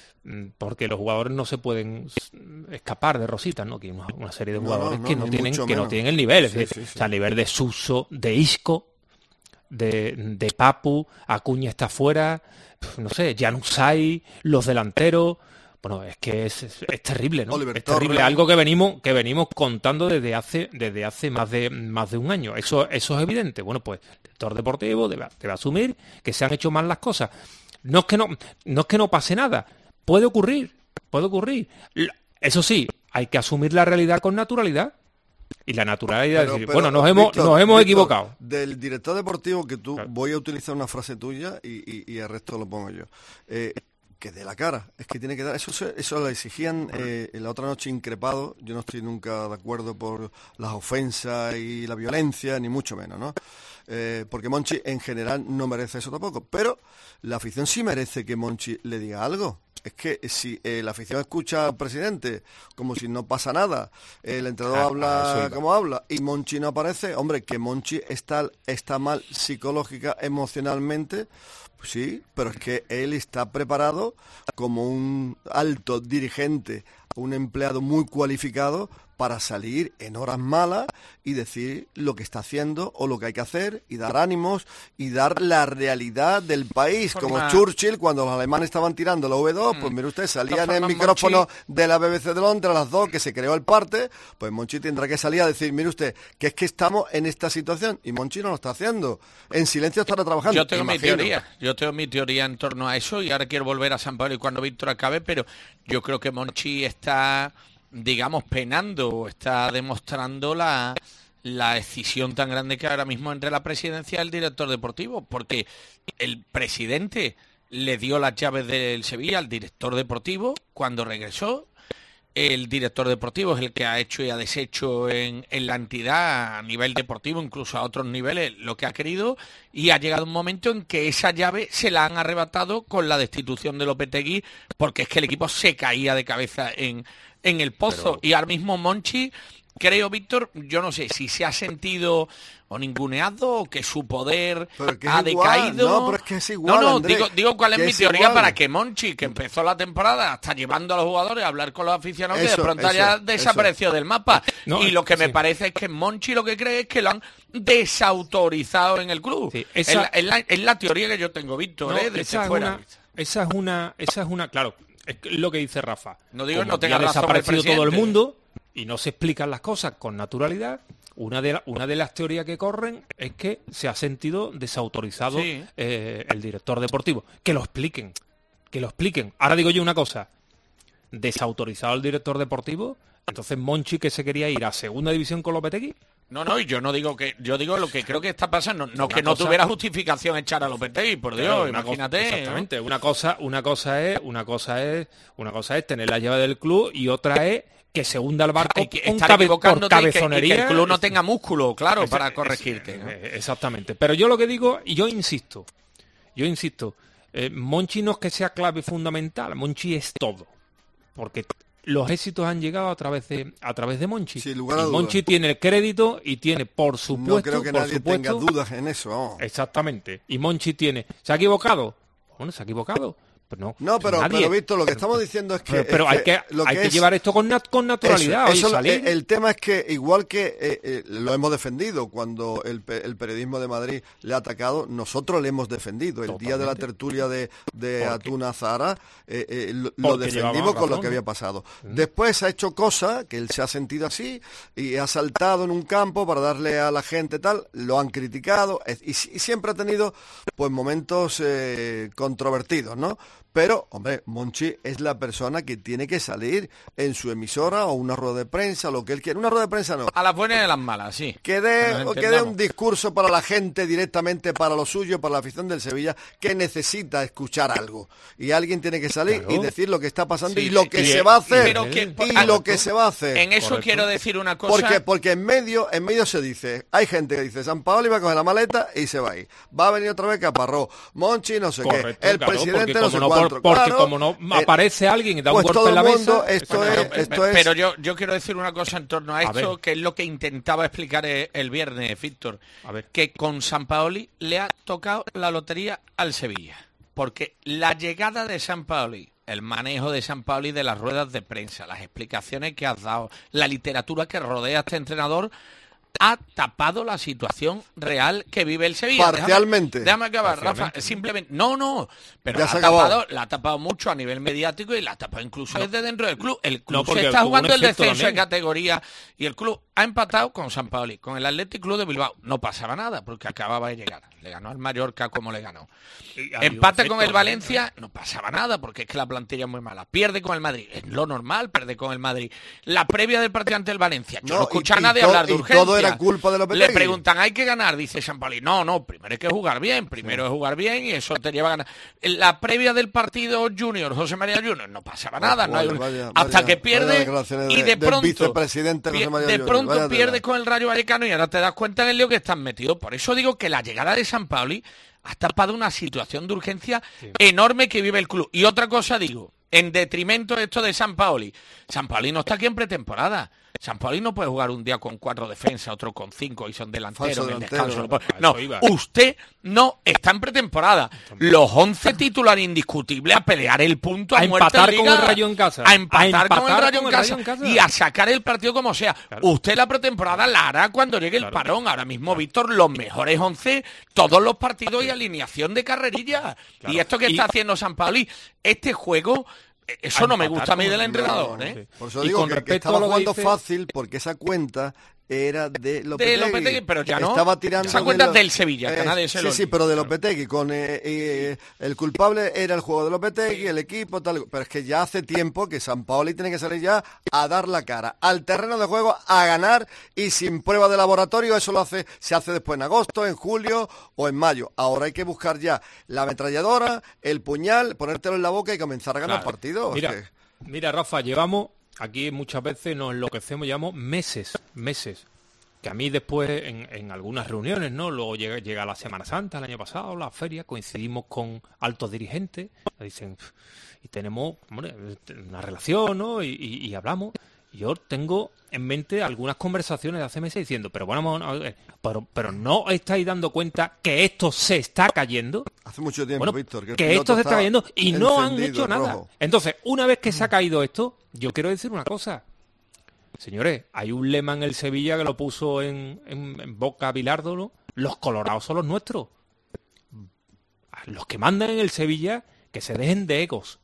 porque los jugadores no se pueden escapar de rositas, ¿no? Que hay una, una serie de No, jugadores no, que no, no ni tienen mucho que no menos. tienen el nivel, es Sí, decir, sí, sí. o sea, a nivel de Suso, de Isco, de, de Papu, Acuña está fuera, no sé, Januzaj, los delanteros. Bueno, es que es, es, es terrible, ¿no? Oliver Es terrible, Torres. algo que venimos que venimos contando desde hace desde hace más de más de un año. Eso eso es evidente. Bueno, pues el director deportivo debe, debe asumir que se han hecho mal las cosas. No es que no no es que no pase nada. Puede ocurrir, puede ocurrir. L- Eso sí, hay que asumir la realidad con naturalidad. Y la naturalidad es Pero- decir, pero, bueno, nos hemos Víctor, nos hemos Víctor, equivocado. Del director deportivo, que tú, voy a utilizar una frase tuya y, y- y el resto lo pongo yo. Eh, que dé la cara, es que tiene que dar, eso se- eso lo exigían eh, la otra noche increpado, yo no estoy nunca de acuerdo por las ofensas y la violencia, ni mucho menos, ¿no? Eh, porque Monchi en general no merece eso tampoco, pero la afición sí merece que Monchi le diga algo. Es que si eh, la afición escucha al presidente como si no pasa nada, el entrenador Ah, a eso habla iba. como habla y Monchi no aparece, hombre, que Monchi está, está mal psicológica, emocionalmente, pues sí, pero es que él está preparado como un alto dirigente, un empleado muy cualificado para salir en horas malas y decir lo que está haciendo o lo que hay que hacer y dar ánimos y dar la realidad del país, Forma- como Churchill cuando los alemanes estaban tirando la V dos, pues mire usted, salían en el micrófono de la B B C de Londres a las dos, que se creó el parte, pues Monchi tendrá que salir a decir, mire usted, que es que estamos en esta situación y Monchi no lo está haciendo, en silencio estará trabajando. Yo tengo mi imagino. teoría, yo tengo mi teoría en torno a eso y ahora quiero volver a San Pablo y cuando Víctor acabe, pero yo creo que Monchi está, digamos, penando, está demostrando la, la escisión tan grande que ahora mismo entre la presidencia y el director deportivo, porque el presidente le dio las llaves del Sevilla al director deportivo cuando regresó. El director deportivo es el que ha hecho y ha deshecho en, en la entidad a nivel deportivo, incluso a otros niveles, lo que ha querido, y ha llegado un momento en que esa llave se la han arrebatado con la destitución de Lopetegui, porque es que el equipo se caía de cabeza en, en el pozo. Pero- Y ahora mismo Monchi creo, Víctor, yo no sé si se ha sentido o ninguneado o que su poder que ha es igual. decaído. No, pero es que es igual, No, no, Andrés, digo, digo cuál es que mi es teoría igual. para que Monchi, que empezó la temporada hasta llevando a los jugadores a hablar con los aficionados, que Eso, de pronto eso, haya desaparecido eso. del mapa. No, y lo que me sí. parece es que Monchi lo que cree es que lo han desautorizado en el club. Sí, es, esa- la, es la- es la teoría que yo tengo, Víctor, No, ¿eh? Desde esa, es fuera. una, esa es una, esa es una, claro, es que lo que dice Rafa. No digo que Como no tenga ya ha razón el desaparecido todo el presidente. mundo y no se explican las cosas con naturalidad. Una de, la- una de las teorías que corren es que se ha sentido desautorizado Sí. eh, el director deportivo. Que lo expliquen, que lo expliquen. Ahora digo yo una cosa, desautorizado el director deportivo, entonces Monchi, que se quería ir a segunda división con Lopetegui. No, no, y yo no digo que, yo digo lo que creo que está pasando, no Una que no cosa- tuviera justificación echar a Lopetegui, por Dios, Claro, una imagínate. cosa- exactamente, una cosa, una cosa es, una cosa es, una cosa es tener la llave del club y otra es que se hunda el barco Hay que con estar cabe- equivocándote por y que, y que cabezonería. el club no tenga músculo, claro, Esa- para es- corregirte. ¿no? eh, Exactamente. Pero yo lo que digo, y yo insisto, yo insisto, eh, Monchi no es que sea clave fundamental, Monchi es todo. Porque los éxitos han llegado a través de a través de Monchi. Sin lugar a Y dudas. Monchi tiene el crédito y tiene, por supuesto, No creo que por nadie supuesto, tenga dudas en eso. vamos. exactamente. Y Monchi tiene, ¿se ha equivocado? Bueno, se ha equivocado. Pero no, No, pero, nadie. pero Víctor, lo que estamos diciendo es que... Pero, pero es hay que, lo hay que es- llevar esto con, nat- con naturalidad. Eso, oye, eso, salir. eh, el tema es que igual que eh, eh, lo hemos defendido cuando el, pe- el periodismo de Madrid le ha atacado, nosotros le hemos defendido. El día de la Totalmente. tertulia de, de ¿Por qué? Atuna Zahara eh, eh, lo, lo Porque defendimos llevábamos con lo razón, que ¿no? había pasado. Después ha hecho cosas que él se ha sentido así y ha saltado en un campo para darle a la gente tal, lo han criticado eh, y, y siempre ha tenido pues momentos eh, controvertidos, ¿no? Pero, hombre, Monchi es la persona que tiene que salir en su emisora o una rueda de prensa, lo que él quiera. Una rueda de prensa no. A las buenas y a las malas, sí. Que dé, Que nos o que dé entendamos. un discurso para la gente directamente, para lo suyo, para la afición del Sevilla, que necesita escuchar algo. Y alguien tiene que salir Claro. y decir lo que está pasando Sí, y lo que y- se va a hacer. pero que- y ah, lo que se va a hacer. En eso Correcto. quiero decir una cosa. Porque, porque en medio, en medio se dice, hay gente que dice, San Paoli va a coger la maleta y se va a ir. Va a venir otra vez Caparrós, Monchi no sé Correcto, qué, el claro, presidente porque no como sé no, por- cuánto. porque Claro, como no eh, aparece alguien y da pues un golpe todo en la el mundo, mesa, esto Pero, es, pe- esto es... pero yo, yo quiero decir una cosa en torno a esto, ver. que es lo que intentaba explicar el, el viernes, Víctor. A ver. Que con San Paoli le ha tocado la lotería al Sevilla. Porque la llegada de San Paoli, el manejo de San Paoli de las ruedas de prensa, las explicaciones que has dado, la literatura que rodea a este entrenador, ha tapado la situación real que vive el Sevilla. Déjame- Parcialmente. Déjame, acabar, Parcialmente. Rafa. Simplemente, no, no, pero Ya la se ha, acabó. tapado, la ha tapado mucho a nivel mediático y la ha tapado incluso desde dentro del club. El club No, porque se está tuvo un jugando el efecto descenso de también. categoría y el club ha empatado con San Paoli, con el Athletic Club de Bilbao. No pasaba nada porque acababa de llegar. Le ganó al Mallorca como le ganó. Y había un Empate efecto con el también, Valencia, no pasaba nada porque es que la plantilla es muy mala. Pierde con el Madrid, es lo normal, pierde con el Madrid. La previa del partido ante el Valencia, yo No, no, escuché y- a nadie y to- hablar de y urgencia. todo era culpa de Lopetegui. Le preguntan, ¿hay que ganar? Dice San Paoli. No, no, primero hay que jugar bien, primero es jugar bien y eso te lleva a ganar. En la previa del partido Junior, José María Junior, no pasaba nada, no hay un- Vaya, hasta vaya, que vaya pierde declaraciones y de- de del pronto vicepresidente José pie- María de Junior, pronto vaya pierde tela. con el Rayo Vallecano y ahora te das cuenta en el lío que están metidos. Por eso digo que la llegada de San Paoli ha tapado una situación de urgencia enorme que vive el club. Y otra cosa digo, en detrimento de esto de San Paoli, San Paoli no está aquí en pretemporada. San Paoli no puede jugar un día con cuatro defensas, otro con cinco y son delanteros Falso en el delantero. descanso. No, puede- A no, eso iba. usted no está en pretemporada. Los once titulares indiscutibles a pelear el punto a, A muerte empatar en con Liga, el Rayo en casa. A empatar, A empatar con el Rayo, con en, el casa, Rayo en casa. y a sacar el partido como sea. Claro. Usted la pretemporada la hará cuando llegue el Claro. parón. Ahora mismo, Víctor, los mejores once, todos los partidos y alineación de carrerilla. Claro. Y esto que Y- está haciendo San Paoli, este juego, eh, eso A no me empatar gusta a mí con- del no, entrenador, No, ¿eh? Por eso Y digo con que, que respecto estaba a lo que jugando dice- fácil porque esa cuenta era de Lopetegui. De Lopetegui, pero ya no. Estaba tirando Esa de cuenta lo- es del Sevilla, que Eh, nadie se sí, lo sí, olvide. pero de Lopetegui. Con, eh, eh, el culpable era el juego de Lopetegui, el equipo, tal. Pero es que ya hace tiempo que San Paoli tiene que salir ya a dar la cara, al terreno de juego, a ganar y sin prueba de laboratorio. Eso lo hace, se hace después en agosto, en julio o en mayo. Ahora hay que buscar ya la ametralladora, el puñal, ponértelo en la boca y comenzar a ganar Claro. partidos. Es Mira, que- mira, Rafa, llevamos, aquí muchas veces nos enloquecemos, llevamos meses, meses. Que a mí después, en, en algunas reuniones, ¿no? Luego llega, llega la Semana Santa, el año pasado, la feria, coincidimos con altos dirigentes, me dicen, "Pf", y tenemos, hombre, una relación, ¿no? Y, y- y hablamos. Yo tengo en mente algunas conversaciones de hace meses diciendo, pero bueno, pero, pero no estáis dando cuenta que esto se está cayendo. Hace mucho tiempo, bueno, Víctor, que, que esto se está cayendo y no han hecho rojo. nada. Entonces, una vez que se ha caído esto, yo quiero decir una cosa. Señores, hay un lema en el Sevilla que lo puso en, en, en boca Bilardo, ¿no? Los colorados son los nuestros. Los que mandan en el Sevilla, que se dejen de egos,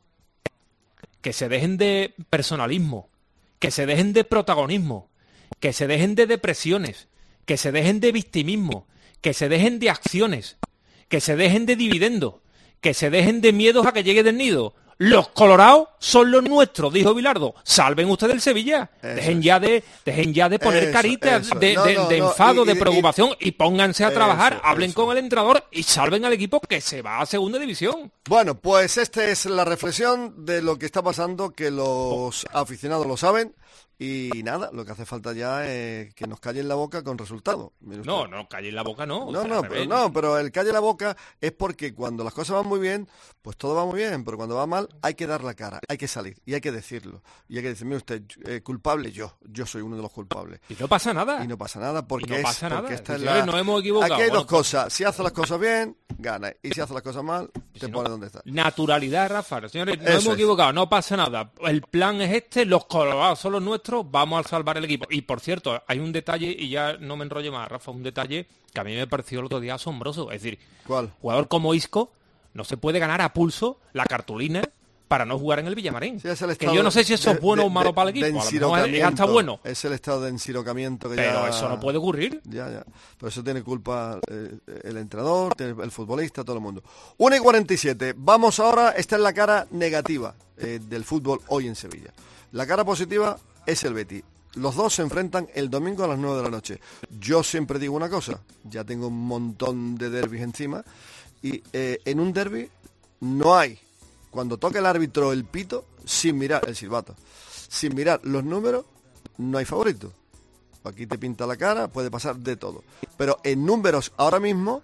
que se dejen de personalismo, que se dejen de protagonismo, que se dejen de depresiones, que se dejen de victimismo, que se dejen de acciones, que se dejen de dividendos, que se dejen de miedos a que llegue del nido. Los colorados son los nuestros, dijo Bilardo. Salven ustedes el Sevilla. Eso dejen es. ya de dejen ya de poner eso, caritas eso. de, no, de, no, de enfado, no. y, de preocupación y, y pónganse a eso, trabajar, hablen eso. con el entrenador y salven al equipo que se va a segunda división. Bueno, pues esta es la reflexión de lo que está pasando, que los aficionados lo saben. Y nada, lo que hace falta ya es que nos callen la boca con resultados. No, no, callen la boca no. No, o sea, no, pero, no, pero el calle la boca es porque cuando las cosas van muy bien, pues todo va muy bien, pero cuando va mal hay que dar la cara, hay que salir y hay que decirlo. Y hay que decir, mire usted, eh, culpable yo, yo soy uno de los culpables. Y no pasa nada. Y no pasa nada porque, y no pasa es, nada. porque esta es la... nos hemos equivocado. Aquí hay bueno, dos cosas, si hace las cosas bien, gana, y si hace las cosas mal, te si pone no, donde está. Naturalidad, Rafa. Señores, nos Eso hemos es. equivocado, no pasa nada. El plan es este, los colorados son los nuestros, vamos a salvar el equipo. Y por cierto, hay un detalle, y ya no me enrollo más, Rafa, un detalle que a mí me pareció el otro día asombroso. Es decir, ¿cuál? Jugador como Isco no se puede ganar a pulso la cartulina para no jugar en el Villamarín. Sí, es el que yo no sé si eso de, es bueno de, o malo de, para el equipo. De a lo mejor es hasta bueno. Es el estado de encirocamiento que Pero ya... eso no puede ocurrir. Ya, ya. Pero eso tiene culpa eh, el entrenador, el futbolista, todo el mundo. una y cuarenta y siete. Vamos ahora, esta es la cara negativa eh, del fútbol hoy en Sevilla. La cara positiva es el Betis. Los dos se enfrentan el domingo a las nueve de la noche. Yo siempre digo una cosa, ya tengo un montón de derbis encima, y eh, en un derbi no hay, cuando toca el árbitro el pito, sin mirar el silbato, sin mirar los números, no hay favorito. Aquí te pinta la cara, puede pasar de todo. Pero en números ahora mismo,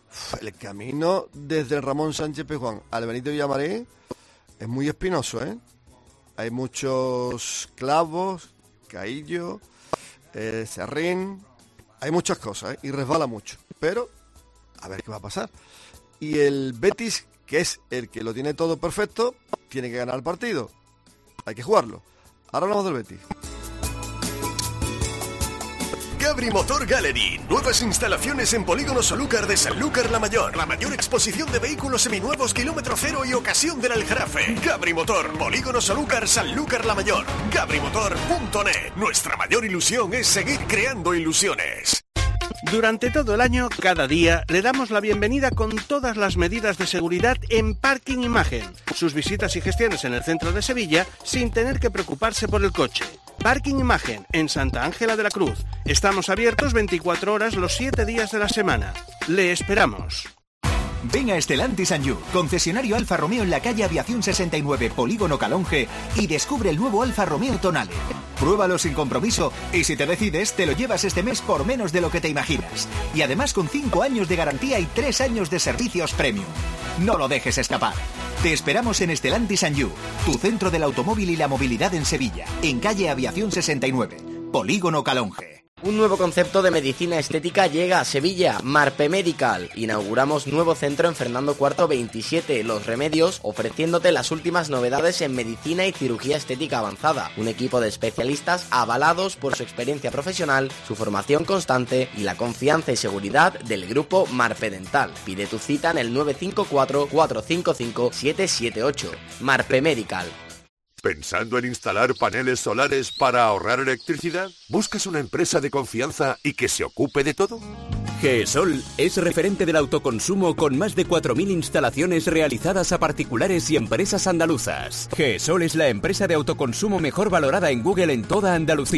el camino desde el Ramón Sánchez Pizjuán al Benito Villamarín es muy espinoso, ¿eh? Hay muchos clavos, Caillo, eh, Serrín, hay muchas cosas, ¿eh? Y resbala mucho, pero a ver qué va a pasar. Y el Betis, que es el que lo tiene todo perfecto, tiene que ganar el partido, hay que jugarlo. Ahora hablamos del Betis. Gabri Motor Gallery. Nuevas instalaciones en Polígono Sanlúcar de Sanlúcar la Mayor. La mayor exposición de vehículos seminuevos, kilómetro cero y ocasión del Aljarafe. Gabri Motor, Polígono Sanlúcar, Sanlúcar la Mayor. Gabri Motor punto net. Nuestra mayor ilusión es seguir creando ilusiones. Durante todo el año, cada día, le damos la bienvenida con todas las medidas de seguridad en Parking Imagen. Sus visitas y gestiones en el centro de Sevilla sin tener que preocuparse por el coche. Parking Imagen, en Santa Ángela de la Cruz. Estamos abiertos veinticuatro horas los siete días de la semana. Le esperamos. Ven a Stellantis and You, concesionario Alfa Romeo en la calle Aviación sesenta y nueve, Polígono Calonge, y descubre el nuevo Alfa Romeo Tonale. Pruébalo sin compromiso y si te decides te lo llevas este mes por menos de lo que te imaginas. Y además con cinco años de garantía y tres años de servicios premium. No lo dejes escapar. Te esperamos en Stellantis and You, tu centro del automóvil y la movilidad en Sevilla, en calle Aviación sesenta y nueve, Polígono Calonge. Un nuevo concepto de medicina estética llega a Sevilla, Marpe Medical. Inauguramos nuevo centro en Fernando cuarto veintisiete, Los Remedios, ofreciéndote las últimas novedades en medicina y cirugía estética avanzada. Un equipo de especialistas avalados por su experiencia profesional, su formación constante y la confianza y seguridad del grupo Marpe Dental. Pide tu cita en el nueve cinco cuatro, cuatro cinco cinco, siete siete ocho. Marpe Medical. ¿Pensando en instalar paneles solares para ahorrar electricidad? ¿Buscas una empresa de confianza y que se ocupe de todo? GESOL es referente del autoconsumo con más de cuatro mil instalaciones realizadas a particulares y empresas andaluzas. GESOL es la empresa de autoconsumo mejor valorada en Google en toda Andalucía.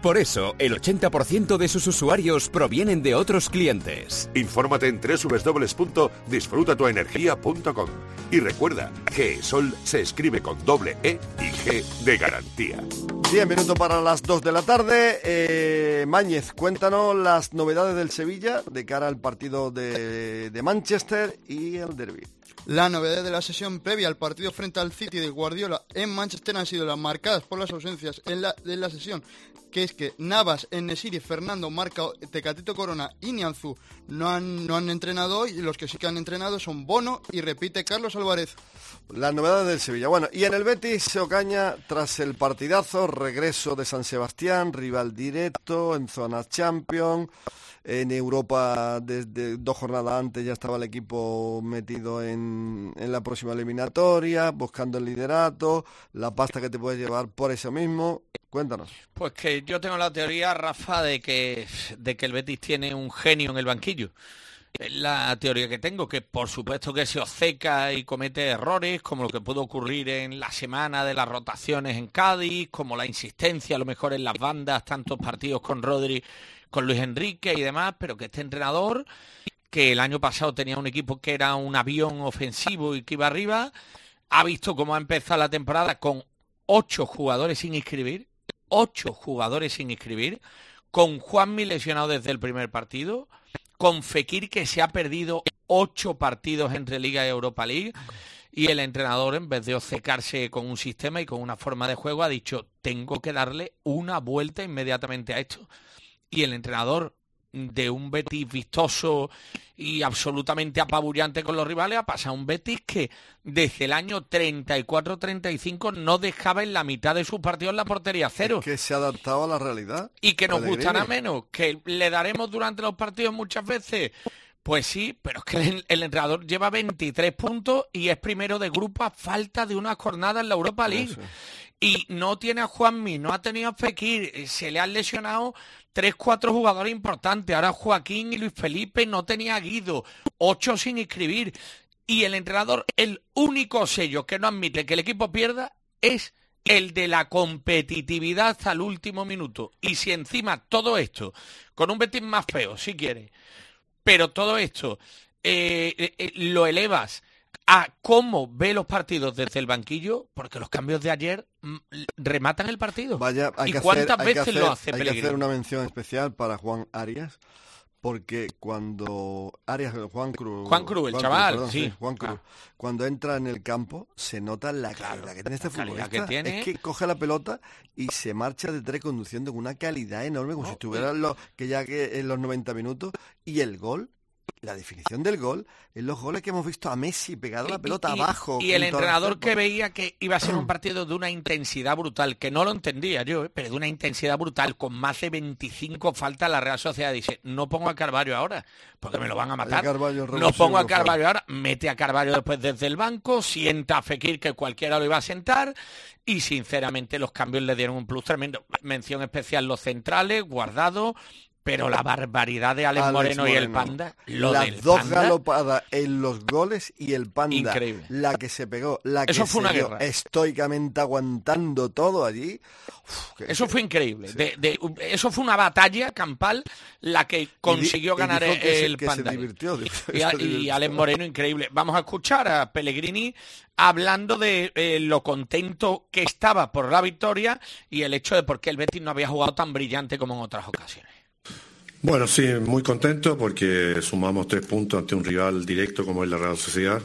Por eso, el ochenta por ciento de sus usuarios provienen de otros clientes. Infórmate en doble u doble u doble u punto disfruta tu energía punto com y recuerda que Sol se escribe con doble E y G de garantía. diez minutos para las dos de la tarde. Eh, Máñez, cuéntanos las novedades del Sevilla de cara al partido de, de Manchester y el derbi. La novedad de la sesión previa al partido frente al City de Guardiola en Manchester han sido las marcadas por las ausencias en la, de la sesión, que es que Navas, En-Nesyri, Fernando, Marca, Tecatito Corona y Nianzú no han, no han entrenado hoy, y los que sí que han entrenado son Bono y repite Carlos Álvarez. Las novedades del Sevilla. Bueno, y en el Betis, Ocaña, tras el partidazo, regreso de San Sebastián, rival directo en zona Champions. En Europa, desde dos jornadas antes, ya estaba el equipo metido en, en la próxima eliminatoria, buscando el liderato, la pasta que te puedes llevar por eso mismo. Cuéntanos. Pues que yo tengo la teoría, Rafa, de que, de que el Betis tiene un genio en el banquillo. Es la teoría que tengo, que por supuesto que se obceca y comete errores, como lo que pudo ocurrir en la semana de las rotaciones en Cádiz, como la insistencia a lo mejor en las bandas, tantos partidos con Rodri, con Luis Enrique y demás, pero que este entrenador, que el año pasado tenía un equipo que era un avión ofensivo y que iba arriba, ha visto cómo ha empezado la temporada con ocho jugadores sin inscribir, ocho jugadores sin inscribir, con Juanmi lesionado desde el primer partido, con Fekir que se ha perdido ocho partidos entre Liga y Europa League, y el entrenador, en vez de obcecarse con un sistema y con una forma de juego, ha dicho, tengo que darle una vuelta inmediatamente a esto. Y el entrenador, de un Betis vistoso y absolutamente apabullante con los rivales, ha pasado un Betis que desde el año treinta y cuatro treinta y cinco no dejaba en la mitad de sus partidos la portería cero. Es que se ha adaptado a la realidad. Y que nos gustará menos, que le daremos durante los partidos muchas veces. Pues sí, pero es que el, el entrenador lleva veintitrés puntos y es primero de grupo a falta de una jornada en la Europa League. Eso. Y no tiene a Juanmi, no ha tenido a Fekir, se le han lesionado tres, cuatro jugadores importantes. Ahora Joaquín y Luis Felipe, no tenía a Guido, ocho sin inscribir. Y el entrenador, el único sello que no admite que el equipo pierda es el de la competitividad hasta el último minuto. Y si encima todo esto, con un Betis más feo, si quieres, pero todo esto eh, eh, lo elevas a cómo ve los partidos desde el banquillo, porque los cambios de ayer mm, rematan el partido. Vaya, hay ¿Y que cuántas hacer, hay veces que hacer, lo hace Hay Pellegrini? que hacer una mención especial para Juan Arias, porque cuando Arias, Juan Cruz, Juan Cruz, el Juan chaval, Cruz, perdón, sí. Juan Cruz, ah. cuando entra en el campo se nota la Claro, calidad que tiene este la calidad futbolista. que tiene. Es que coge la pelota y se marcha de tres conduciendo con una calidad enorme, como No, si estuviera en los, que ya que en los noventa minutos, y el gol. La definición del gol en los goles que hemos visto a Messi pegado la pelota y, abajo. Y el junto a la entrenador cepa. que veía que iba a ser un partido de una intensidad brutal, que no lo entendía yo, ¿eh? pero de una intensidad brutal, con más de veinticinco faltas, la Real Sociedad dice, no pongo a Carvalho ahora, porque me lo van a matar. No pongo a Carvalho ahora, mete a Carvalho después desde el banco, sienta a Fekir, que cualquiera lo iba a sentar, y sinceramente los cambios le dieron un plus tremendo. Mención especial los centrales, Guardado. Pero la barbaridad de Alex, Alex Moreno, Moreno y el Panda, lo las del dos Panda, galopadas en los goles y el Panda, increíble. La que se pegó, la que Eso fue se una dio guerra. estoicamente aguantando todo allí. Uf, que, eso que, fue increíble. Sí. De, de, eso fue una batalla campal la que consiguió y, ganar y el, que el se, que Panda. Se divirtió, y, se y, divirtió. y Alex Moreno, increíble. Vamos a escuchar a Pellegrini hablando de eh, lo contento que estaba por la victoria y el hecho de por qué el Betis no había jugado tan brillante como en otras ocasiones. Bueno, sí, muy contento porque sumamos tres puntos ante un rival directo como es la Real Sociedad.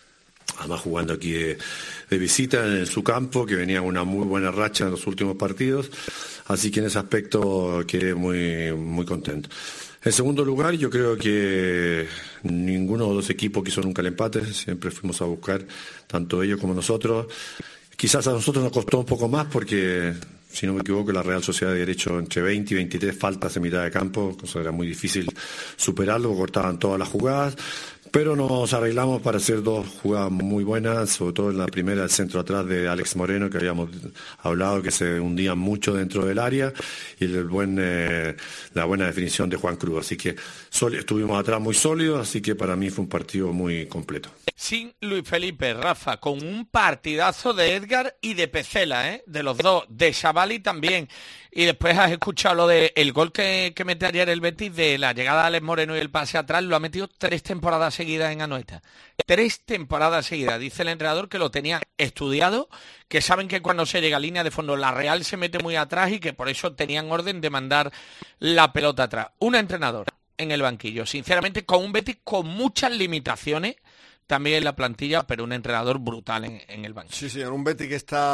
Además jugando aquí de, de visita en su campo, que venía una muy buena racha en los últimos partidos. Así que en ese aspecto quedé muy, muy contento. En segundo lugar, yo creo que ninguno de los equipos quiso nunca el empate. Siempre fuimos a buscar, tanto ellos como nosotros. Quizás a nosotros nos costó un poco más porque, si no me equivoco, la Real Sociedad había hecho entre veinte y veintitrés faltas en mitad de campo, cosa era muy difícil superarlo, cortaban todas las jugadas, pero nos arreglamos para hacer dos jugadas muy buenas, sobre todo en la primera, el centro atrás de Alex Moreno, que habíamos hablado que se hundían mucho dentro del área, y el buen, eh, la buena definición de Juan Cruz. Así que estuvimos atrás muy sólidos, así que para mí fue un partido muy completo. Sin Luis Felipe, Rafa, con un partidazo de Edgar y de Pecela, ¿eh? de los dos, de Xabali también. Y después has escuchado lo de el gol que, que mete ayer el Betis, de la llegada de Alex Moreno y el pase atrás, lo ha metido tres temporadas seguidas en Anoeta. Tres temporadas seguidas. Dice el entrenador que lo tenía estudiado, que saben que cuando se llega a línea de fondo la Real se mete muy atrás y que por eso tenían orden de mandar la pelota atrás. Un entrenador en el banquillo, sinceramente, con un Betis con muchas limitaciones también en la plantilla, pero un entrenador brutal en, en el banquillo. Sí, señor, un Betis que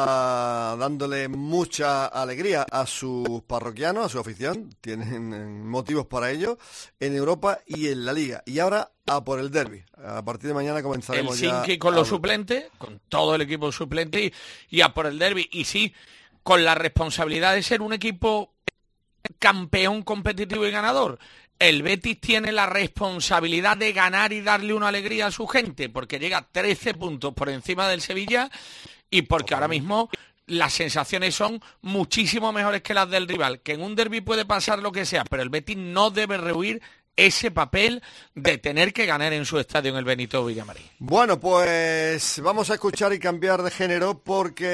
está dándole mucha alegría a sus parroquianos, a su afición, tienen motivos para ello, en Europa y en la Liga. Y ahora a por el derbi. A partir de mañana comenzaremos el ya... Cinqui con los suplentes, con todo el equipo suplente, y, y a por el derbi. Y sí, con la responsabilidad de ser un equipo campeón, competitivo y ganador. El Betis tiene la responsabilidad de ganar y darle una alegría a su gente, porque llega trece puntos por encima del Sevilla y porque ahora mismo las sensaciones son muchísimo mejores que las del rival, que en un derbi puede pasar lo que sea, pero el Betis no debe rehuir ese papel de tener que ganar en su estadio en el Benito Villamarín. Bueno, pues vamos a escuchar y cambiar de género porque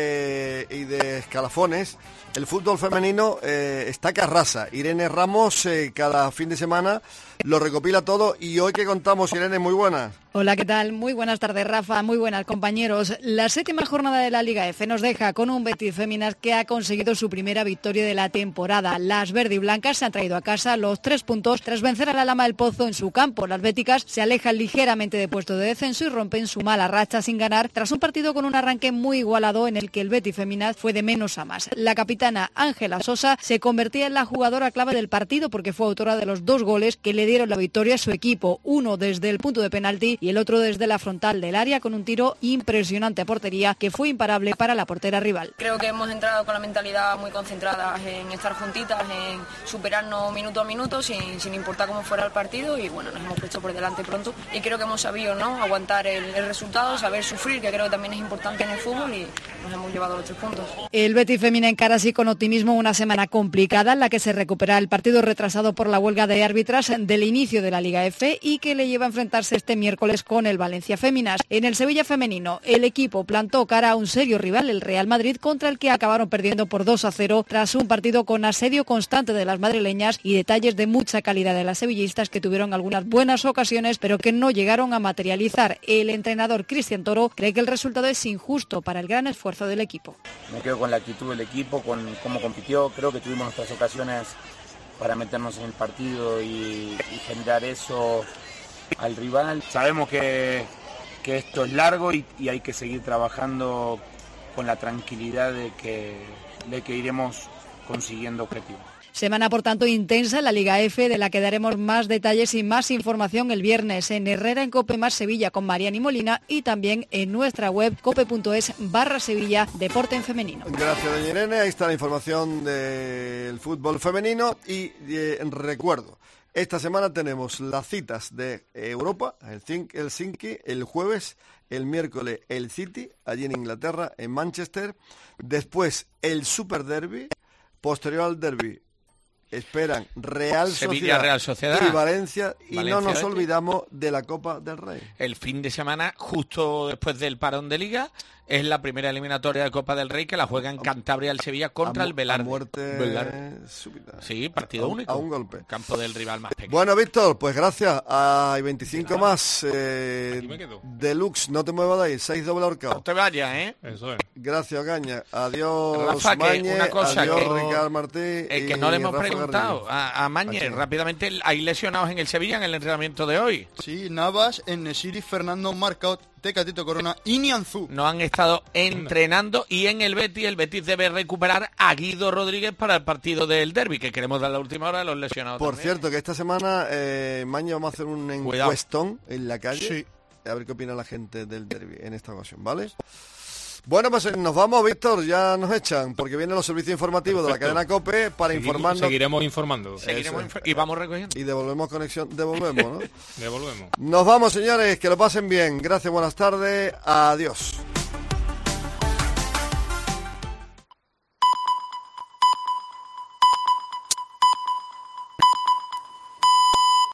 eh, y de escalafones. El fútbol femenino eh, está que arrasa. Irene Ramos eh, cada fin de semana lo recopila todo y hoy que contamos, Irene, muy buenas. Hola, ¿qué tal? Muy buenas tardes, Rafa, muy buenas, compañeros. La séptima jornada de la Liga F nos deja con un Betis Féminas que ha conseguido su primera victoria de la temporada. Las verde y blancas se han traído a casa los tres puntos tras vencer a la Lama del Pozo en su campo. Las béticas se alejan ligeramente de puesto de descenso y rompen su mala racha sin ganar tras un partido con un arranque muy igualado en el que el Betis Féminas fue de menos a más. La capitana Ángela Sosa se convertía en la jugadora clave del partido porque fue autora de los dos goles que le dieron la victoria a su equipo, uno desde el punto de penalti y el otro desde la frontal del área con un tiro impresionante a portería que fue imparable para la portera rival. Creo que hemos entrado con la mentalidad muy concentrada en estar juntitas, en superarnos minuto a minuto sin, sin importar cómo fuera el partido y bueno, nos hemos puesto por delante pronto y creo que hemos sabido, ¿no?, aguantar el, el resultado, saber sufrir, que creo que también es importante en el fútbol y nos hemos llevado los tres puntos. El Betis Femina encara así con optimismo una semana complicada en la que se recupera el partido retrasado por la huelga de árbitras del inicio de la Liga F y que le lleva a enfrentarse este miércoles con el Valencia Féminas. En el Sevilla femenino, el equipo plantó cara a un serio rival, el Real Madrid, contra el que acabaron perdiendo por dos a cero tras un partido con asedio constante de las madrileñas y detalles de mucha calidad de las sevillistas que tuvieron algunas buenas ocasiones pero que no llegaron a materializar. El entrenador Cristian Toro cree que el resultado es injusto para el gran esfuerzo del equipo. Me quedo con la actitud del equipo, con cómo compitió. Creo que tuvimos nuestras ocasiones para meternos en el partido y, y generar eso al rival. Sabemos que, que esto es largo y, y hay que seguir trabajando con la tranquilidad de que, de que iremos consiguiendo objetivos. Semana, por tanto, intensa en la Liga F, de la que daremos más detalles y más información el viernes en Herrera en Cope más Sevilla con Mariani Molina y también en nuestra web cope.es barra Sevilla Deporte en Femenino. Gracias, doña Irene. Ahí está la información del fútbol femenino y eh, recuerdo, esta semana tenemos las citas de Europa, el Helsinki, el jueves, el miércoles el City, allí en Inglaterra, en Manchester, después el Super Derby, posterior al Derby esperan Real Sevilla, Sociedad, Real Sociedad y Valencia, y Valencia, no nos Betis. olvidamos de la Copa del Rey. El fin de semana, justo después del parón de Liga, es la primera eliminatoria de Copa del Rey que la juega en Cantabria el Sevilla contra a, el Velarde. A muerte Velarde. súbita. Sí, partido a, único. A un golpe. Campo del rival más pequeño. Bueno, Víctor, pues gracias. Hay veinticinco más. Eh, Deluxe, no te muevas de ahí. seis doble ahorcado. No te vayas, ¿eh? Eso es. Gracias, Ocaña. Adiós, Rafa, que Mañe. una cosa Adiós, que, Ricardo Martí. Eh, que y no le hemos Rafa preguntado Garrido. a, a Mañe. Rápidamente, hay lesionados en el Sevilla en el entrenamiento de hoy. Sí, Navas, Enesiri, Fernando, Marcaut, Tecatito Corona y Nianzú. No han estado entrenando y en el Betis, el Betis debe recuperar a Guido Rodríguez para el partido del derbi, que queremos dar la última hora a los lesionados. Por también. cierto, que esta semana, eh, Mañe, vamos a hacer un Cuidado. encuestón en la calle. Sí. A ver qué opina la gente del derbi en esta ocasión, ¿vale? Bueno, pues eh, nos vamos, Víctor, ya nos echan, porque vienen los servicios informativos Perfecto. de la cadena COPE para Segui- informarnos. Seguiremos informando. Seguiremos Eso. inf- y vamos recogiendo. Y devolvemos conexión, devolvemos, ¿no? Devolvemos. Nos vamos, señores, que lo pasen bien. Gracias, buenas tardes, adiós.